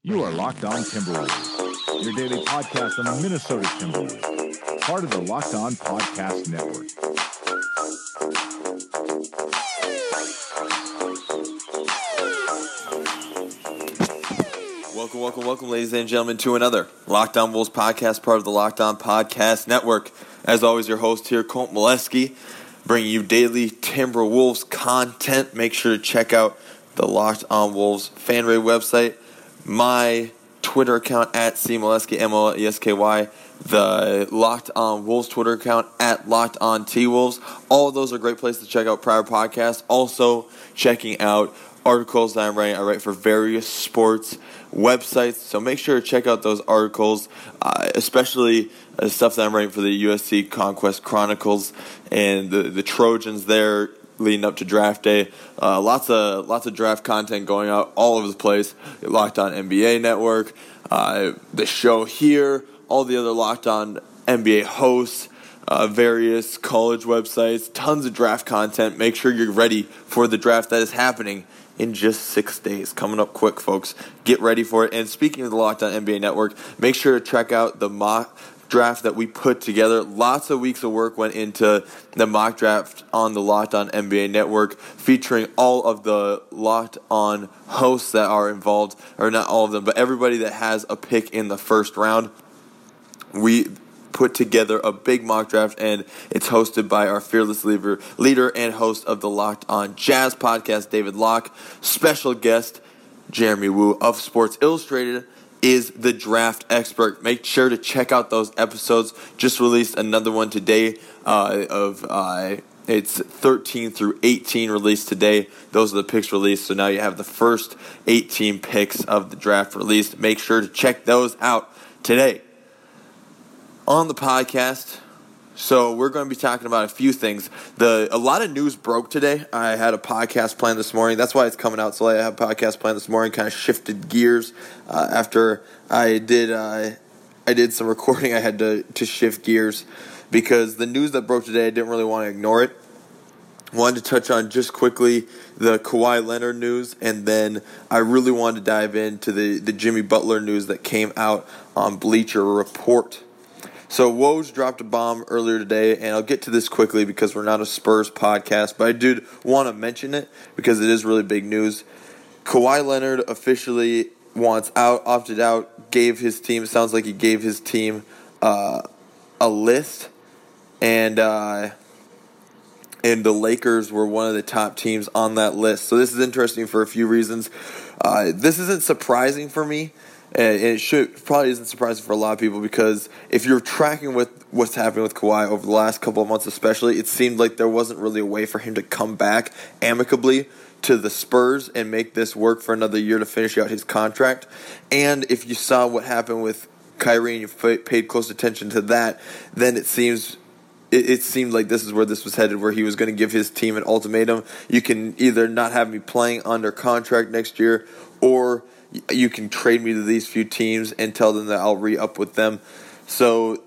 You are Locked On Timberwolves, your daily podcast on the Minnesota Timberwolves, part of the Locked On Podcast Network. Welcome, ladies and gentlemen, to another Locked On Wolves podcast, part of the Locked On Podcast Network. As always, your host here, Colt Molesky, bringing you daily Timberwolves content. Make sure to check out the Locked On Wolves fan raid website, my Twitter account at CMolesky, MOLESKY, the Locked On Wolves Twitter account at Locked On T-Wolves. All of those are great places to check out prior podcasts. Also, checking out articles that I'm writing. I write for various sports websites, so make sure to check out those articles, especially stuff that I'm writing for the USC Conquest Chronicles and the Trojans there leading up to draft day. Lots of draft content going out all over the place. Locked On NBA Network, the show here, all the other Locked On NBA hosts, various college websites, tons of draft content. Make sure you're ready for the draft that is happening in just 6 days. Coming up quick, folks. Get ready for it. And speaking of the Locked On NBA Network, make sure to check out the mock draft that we put together. Lots of weeks of work went into the mock draft on the Locked On NBA Network, featuring all of the Locked On hosts that are involved, or not all of them, but everybody that has a pick in the first round. We put together a big mock draft, and it's hosted by our fearless leader and host of the Locked On Jazz podcast, David Locke. Special guest, Jeremy Woo of Sports Illustrated, is the draft expert. Make sure to check out those episodes. Just released another one today it's 13 through 18 released today. Those are the picks released, so now you have the first 18 picks of the draft released. Make sure to check those out today on the podcast. So we're going to be talking about a few things. A lot of news broke today. I had a podcast planned this morning. That's why it's coming out so late. I had a podcast planned this morning. Kind of shifted gears after I did some recording. I had to shift gears because the news that broke today, I didn't really want to ignore it. Wanted to touch on just quickly the Kawhi Leonard news, and then I really wanted to dive into the Jimmy Butler news that came out on Bleacher Report. So Woj dropped a bomb earlier today, and I'll get to this quickly because we're not a Spurs podcast, but I did want to mention it because it is really big news. Kawhi Leonard officially wants out, opted out, gave his team, sounds like he gave his team a list, and the Lakers were one of the top teams on that list. So this is interesting for a few reasons. This isn't surprising for me. And it probably isn't surprising for a lot of people because if you're tracking with what's happening with Kawhi over the last couple of months especially, it seemed like there wasn't really a way for him to come back amicably to the Spurs and make this work for another year to finish out his contract. And if you saw what happened with Kyrie and you paid close attention to that, then it seemed like this is where this was headed, where he was going to give his team an ultimatum. You can either not have me playing under contract next year, or you can trade me to these few teams and tell them that I'll re-up with them. So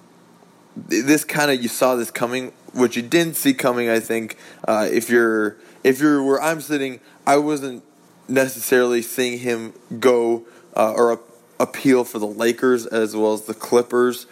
this kind of, you saw this coming. What you didn't see coming, I think, if you're where I'm sitting, I wasn't necessarily seeing him go or appeal for the Lakers as well as the Clippers.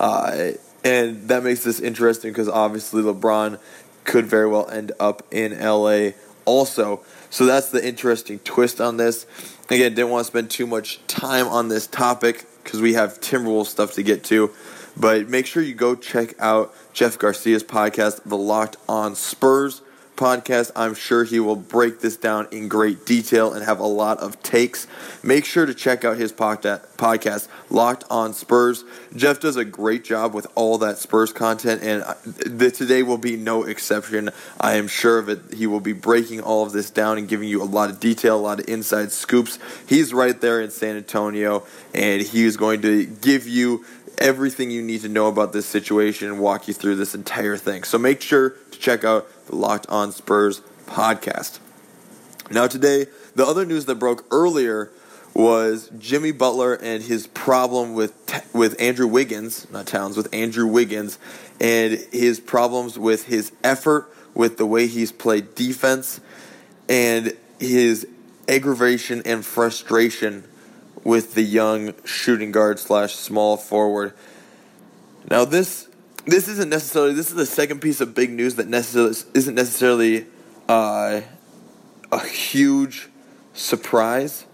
And that makes this interesting because obviously LeBron could very well end up in LA also. So that's the interesting twist on this. Again, didn't want to spend too much time on this topic because we have Timberwolves stuff to get to. But make sure you go check out Jeff Garcia's podcast, the Locked On Spurs podcast. I'm sure he will break this down in great detail and have a lot of takes. Make sure to check out his podcast, Locked On Spurs. Jeff does a great job with all that Spurs content, and today will be no exception. I am sure of it. He will be breaking all of this down and giving you a lot of detail, a lot of inside scoops. He's right there in San Antonio, and he is going to give you everything you need to know about this situation and walk you through this entire thing. So make sure to check out the Locked On Spurs podcast. Now today, the other news that broke earlier was Jimmy Butler and his problem with Andrew Wiggins, not Towns, with Andrew Wiggins, and his problems with his effort, with the way he's played defense, and his aggravation and frustration with the young shooting guard / small forward. Now this isn't necessarily, this is the second piece of big news that isn't necessarily a huge surprise,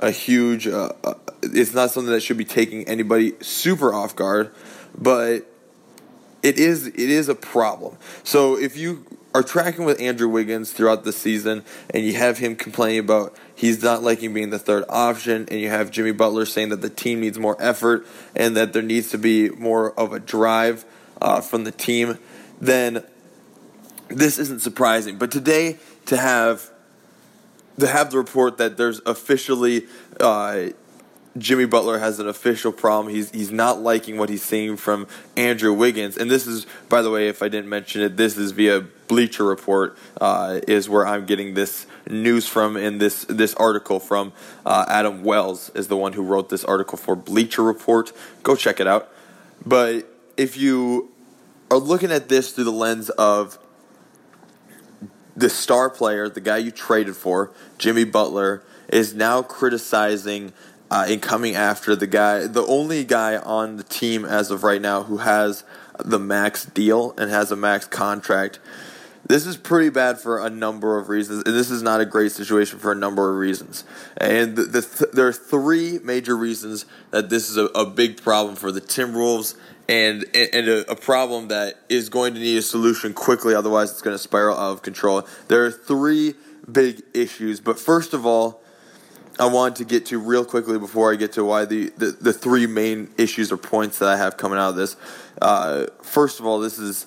it's not something that should be taking anybody super off guard, but it is a problem. So if you are tracking with Andrew Wiggins throughout the season and you have him complaining about he's not liking being the third option, and you have Jimmy Butler saying that the team needs more effort and that there needs to be more of a drive from the team, then this isn't surprising. But today, to have the report that there's officially Jimmy Butler has an official problem. He's not liking what he's seeing from Andrew Wiggins. And this is, by the way, if I didn't mention it, this is via Bleacher Report, is where I'm getting this news from, and this article from Adam Wells is the one who wrote this article for Bleacher Report. Go check it out. But if you are looking at this through the lens of the star player, the guy you traded for, Jimmy Butler, is now criticizing and coming after the only guy on the team as of right now who has the max deal and has a max contract. This is pretty bad for a number of reasons, and this is not a great situation for a number of reasons. And there are three major reasons that this is a big problem for the Timberwolves, and a problem that is going to need a solution quickly, otherwise it's going to spiral out of control. There are three big issues, but first of all, I want to get to real quickly before I get to why the three main issues or points that I have coming out of this. First of all, this is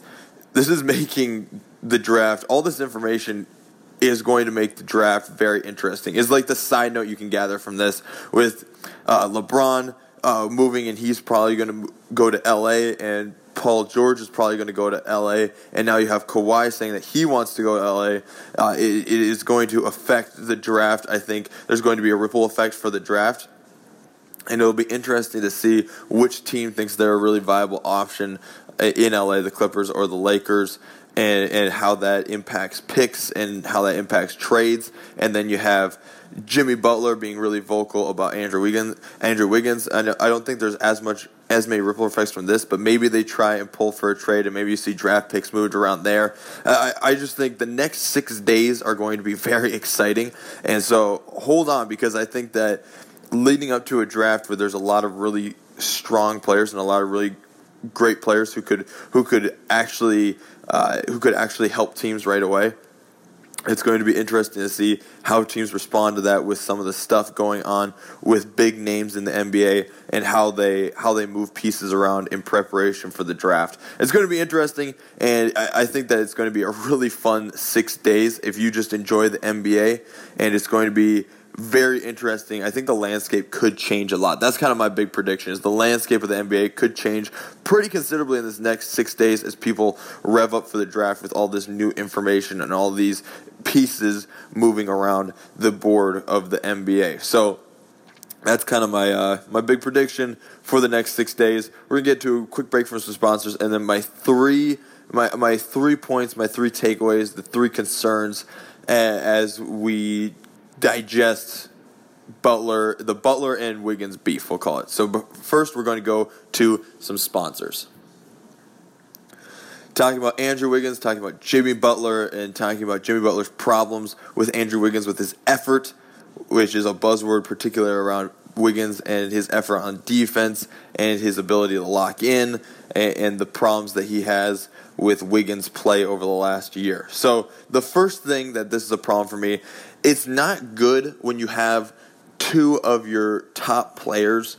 making the draft. All this information is going to make the draft very interesting. It's like the side note you can gather from this with LeBron moving, and he's probably going to go to LA, and Paul George is probably going to go to LA, and now you have Kawhi saying that he wants to go to LA. It is going to affect the draft. I think there's going to be a ripple effect for the draft, and it'll be interesting to see which team thinks they're a really viable option in LA, the Clippers or the Lakers, and how that impacts picks and how that impacts trades. And then you have Jimmy Butler being really vocal about Andrew Wiggins. I don't think there's as many ripple effects from this, but maybe they try and pull for a trade, and maybe you see draft picks moved around there. I just think the next 6 days are going to be very exciting, and so hold on, because I think that leading up to a draft where there's a lot of really strong players and a lot of really great players who could actually help teams right away. It's going to be interesting to see how teams respond to that with some of the stuff going on with big names in the NBA and how they move pieces around in preparation for the draft. It's going to be interesting, and I think that it's going to be a really fun 6 days if you just enjoy the NBA, and it's going to be very interesting. I think the landscape could change a lot. That's kind of my big prediction, is the landscape of the NBA could change pretty considerably in this next 6 days as people rev up for the draft with all this new information and all these pieces moving around the board of the NBA. So that's kind of my big prediction for the next 6 days. We're going to get to a quick break from some sponsors, and then my 3 points, my 3 takeaways, the 3 concerns as we digest the Butler and Wiggins beef, we'll call it. So first, we're going to go to some sponsors. Talking about Andrew Wiggins, talking about Jimmy Butler, and talking about Jimmy Butler's problems with Andrew Wiggins with his effort, which is a buzzword particularly around Wiggins and his effort on defense and his ability to lock in, and the problems that he has with Wiggins' play over the last year. So the first thing that this is a problem for me, it's not good when you have 2 of your top players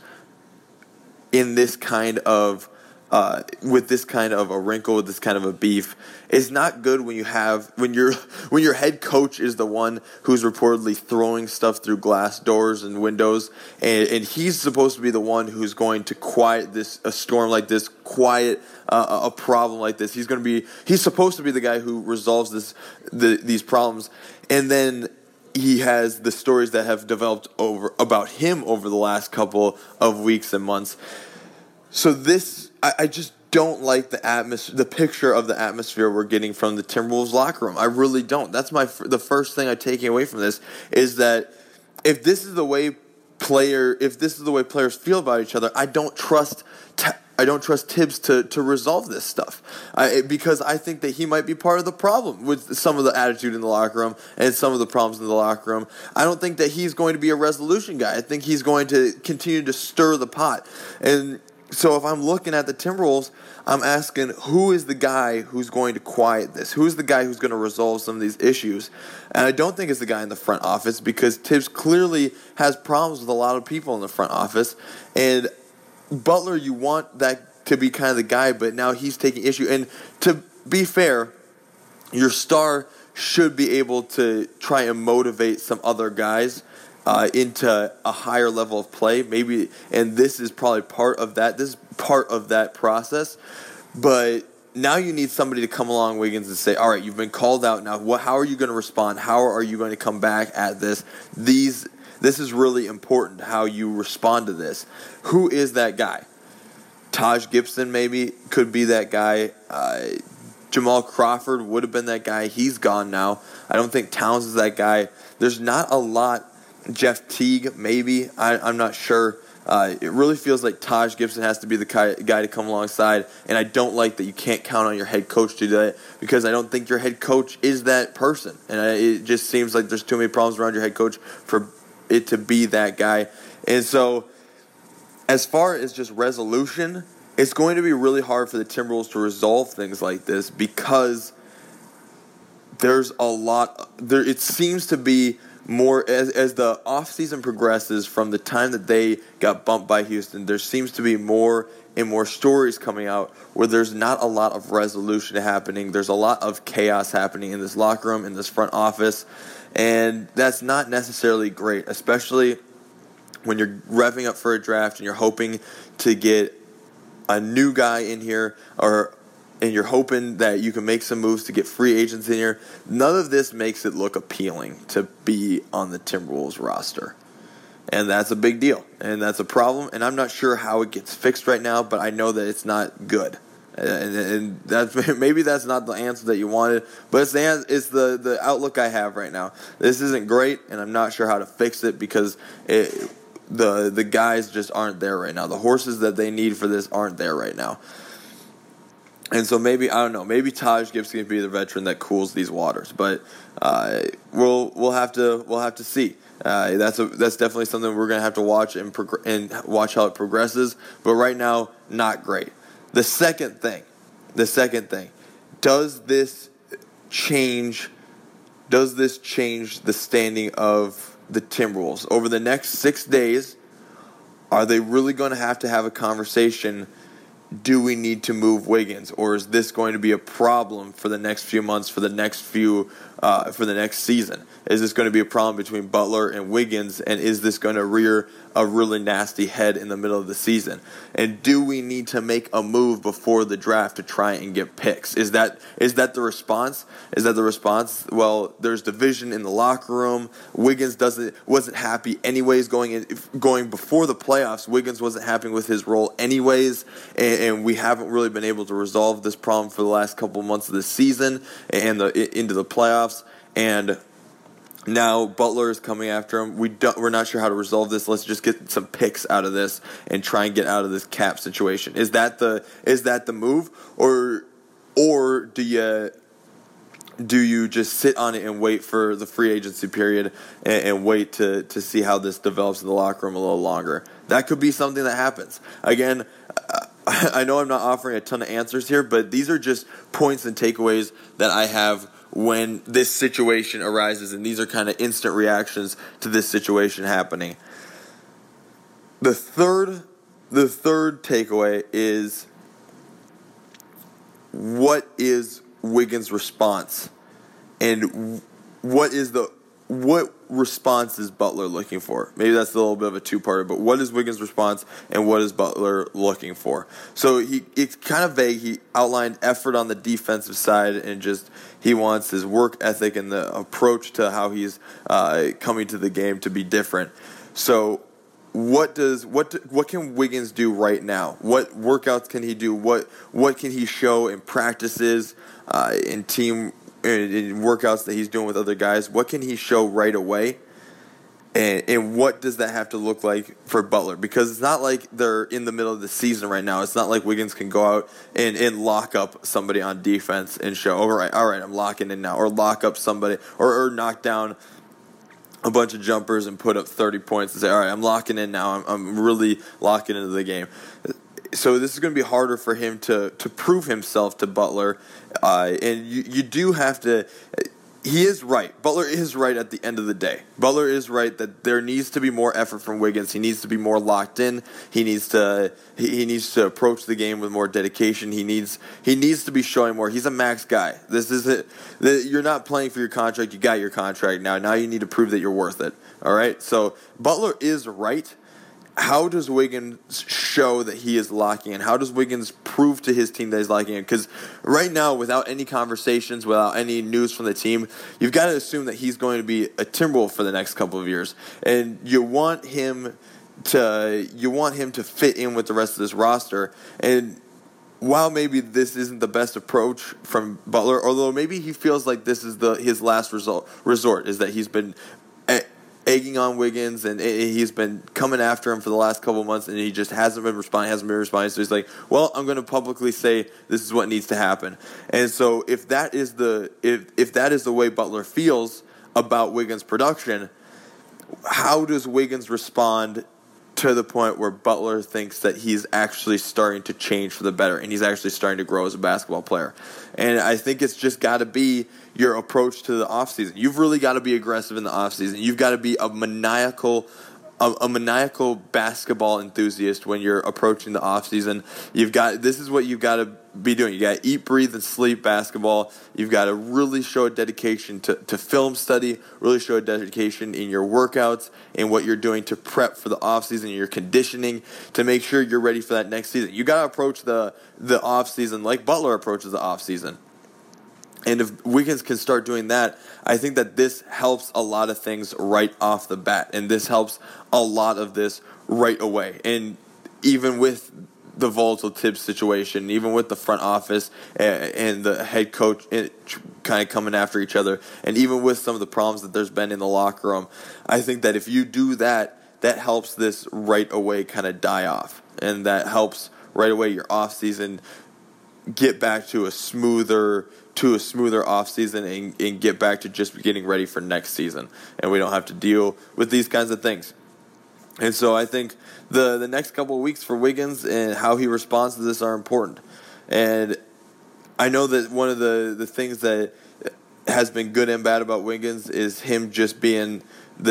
in this kind of with this kind of a wrinkle, with this kind of a beef. It's not good when your head coach is the one who's reportedly throwing stuff through glass doors and windows, and he's supposed to be the one who's going to quiet a storm like this, quiet a problem like this. He's supposed to be the guy who resolves these problems, and then he has the stories that have developed about him over the last couple of weeks and months. So I just don't like the picture of the atmosphere we're getting from the Timberwolves locker room. I really don't. That's the first thing I'm taking away from this, is that if this is the way if this is the way players feel about each other, I don't trust Tibbs to resolve this stuff, because I think that he might be part of the problem with some of the attitude in the locker room and some of the problems in the locker room. I don't think that he's going to be a resolution guy. I think he's going to continue to stir the pot. And so if I'm looking at the Timberwolves, I'm asking, who is the guy who's going to quiet this? Who's the guy who's going to resolve some of these issues? And I don't think it's the guy in the front office, because Tibbs clearly has problems with a lot of people in the front office. And Butler, you want that to be kind of the guy, but now he's taking issue. And to be fair, your star should be able to try and motivate some other guys into a higher level of play, maybe, and this is probably part of that. This is part of that process. But now you need somebody to come along, Wiggins, and say, all right, you've been called out now. How are you going to respond? How are you going to come back at this? This is really important, how you respond to this. Who is that guy? Taj Gibson maybe could be that guy. Jamal Crawford would have been that guy. He's gone now. I don't think Towns is that guy. There's not a lot. Jeff Teague, maybe. I'm not sure. It really feels like Taj Gibson has to be the guy to come alongside, and I don't like that you can't count on your head coach to do that, because I don't think your head coach is that person. And it just seems like there's too many problems around your head coach for it to be that guy. And so as far as just resolution, it's going to be really hard for the Timberwolves to resolve things like this, because there's a lot there. It seems to be more as the offseason progresses from the time that they got bumped by Houston, there seems to be more and more stories coming out where there's not a lot of resolution happening. There's a lot of chaos happening in this locker room, in this front office, and that's not necessarily great, especially when you're revving up for a draft and you're hoping to get a new guy in here, and you're hoping that you can make some moves to get free agents in here. None of this makes it look appealing to be on the Timberwolves roster. And that's a big deal. And that's a problem. And I'm not sure how it gets fixed right now, but I know that it's not good. And that's, maybe that's not the answer that you wanted, but it's the outlook I have right now. This isn't great, and I'm not sure how to fix it, because the guys just aren't there right now. The horses that they need for this aren't there right now. And so maybe, I don't know, maybe Taj Gibson can be the veteran that cools these waters, but we'll have to see. That's definitely something we're gonna have to watch and watch how it progresses. But right now, not great. The second thing, does this change the standing of the Timberwolves over the next 6 days? Are they really going to have a conversation? Do we need to move Wiggins, or is this going to be a problem for the next few months, for the next season? Is this going to be a problem between Butler and Wiggins, and is this going to rear a really nasty head in the middle of the season? And do we need to make a move before the draft to try and get picks? Is that the response? Well, there's division in the locker room. Wiggins wasn't happy anyways going before the playoffs. Wiggins wasn't happy with his role anyways, and we haven't really been able to resolve this problem for the last couple months of the season and into the playoffs. And now Butler is coming after him. We're not sure how to resolve this. Let's just get some picks out of this and try and get out of this cap situation. Is that the move, or do you just sit on it and wait for the free agency period and wait to see how this develops in the locker room a little longer? That could be something that happens. Again, I know I'm not offering a ton of answers here, but these are just points and takeaways that I have when this situation arises, and these are kind of instant reactions to this situation happening. The third takeaway is, what is Wiggins' response, and what response is Butler looking for? Maybe that's a little bit of a two-parter, but what is Wiggins' response and what is Butler looking for? So it's kind of vague. He outlined effort on the defensive side, and just he wants his work ethic and the approach to how he's coming to the game to be different. So what can Wiggins do right now? What workouts can he do? What can he show in practices, in team in workouts that he's doing with other guys? What can he show right away? And what does that have to look like for Butler? Because it's not like they're in the middle of the season right now. It's not like Wiggins can go out and lock up somebody on defense and show, all right, I'm locking in now. Or lock up somebody, or knock down a bunch of jumpers and put up 30 points and say, all right, I'm locking in now. I'm really locking into the game. So this is going to be harder for him to prove himself to Butler. And you do have to... He is right. Butler is right at the end of the day. Butler is right that there needs to be more effort from Wiggins. He needs to be more locked in. He needs to approach the game with more dedication. He needs to be showing more. He's a max guy. This is it. You're not playing for your contract. You got your contract now. Now you need to prove that you're worth it. All right? So Butler is right. How does Wiggins show that he is locking in? How does Wiggins prove to his team that he's locking in? Because right now, without any conversations, without any news from the team, you've got to assume that he's going to be a Timberwolf for the next couple of years, and you want him to fit in with the rest of this roster. And while maybe this isn't the best approach from Butler, although maybe he feels like this is his last resort, is that he's been egging on Wiggins, and he's been coming after him for the last couple of months, and he just hasn't been responding. So he's like, well, I'm going to publicly say this is what needs to happen. And so if that is the way Butler feels about Wiggins' production, how does Wiggins respond to the point where Butler thinks that he's actually starting to change for the better and he's actually starting to grow as a basketball player? And I think it's just got to be your approach to the offseason. You've really got to be aggressive in the offseason. You've got to be a maniacal basketball enthusiast when you're approaching the offseason. This is what you've got to be doing. You got to eat, breathe, and sleep basketball. You've got to really show a dedication to film study, really show a dedication in your workouts and what you're doing to prep for the offseason, your conditioning, to make sure you're ready for that next season. You got to approach the offseason like Butler approaches the offseason. And if Wiggins can start doing that, I think that this helps a lot of things right off the bat. And this helps a lot of this right away. And even with the volatile Tibbs situation, even with the front office and the head coach kind of coming after each other, and even with some of the problems that there's been in the locker room, I think that if you do that, that helps this right away kind of die off. And that helps right away your offseason get back to a smoother offseason and get back to just getting ready for next season. And we don't have to deal with these kinds of things. And so I think the next couple of weeks for Wiggins and how he responds to this are important. And I know that one of the things that has been good and bad about Wiggins is him just being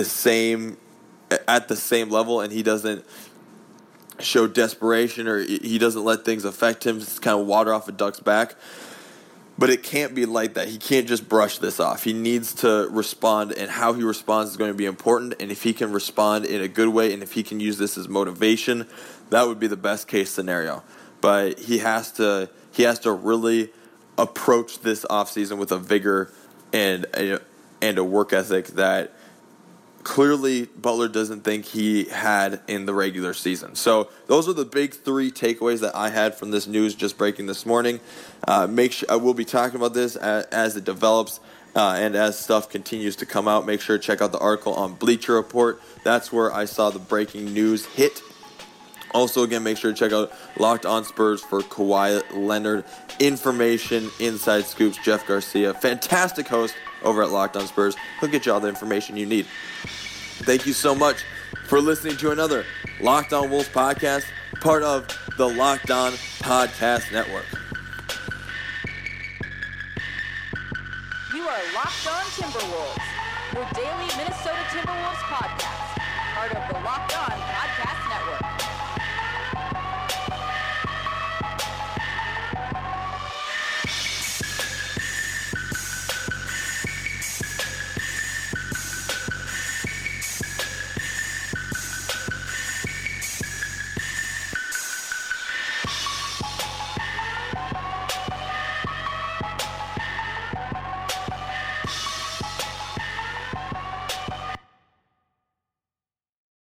at the same level, and he doesn't show desperation or he doesn't let things affect him, just kind of water off a duck's back. But it can't be like that. He can't just brush this off. He needs to respond, and how he responds is going to be important. And if he can respond in a good way, and if he can use this as motivation, that would be the best case scenario. But he has to really approach this offseason with a vigor and a work ethic that clearly Butler doesn't think he had in the regular season. So those are the big three takeaways that I had from this news just breaking this morning. Make sure I will be talking about this as it develops and as stuff continues to come out. Make sure to check out the article on Bleacher Report. That's where I saw the breaking news hit. Also, again, make sure to check out Locked On Spurs for Kawhi Leonard information, inside scoops. Jeff Garcia, fantastic host over at Locked On Spurs. He'll get you all the information you need. Thank you so much for listening to another Locked On Wolves podcast, part of the Locked On Podcast Network. You are Locked On Timberwolves, your daily Minnesota Timberwolves podcast, part of the Locked On Podcast Network.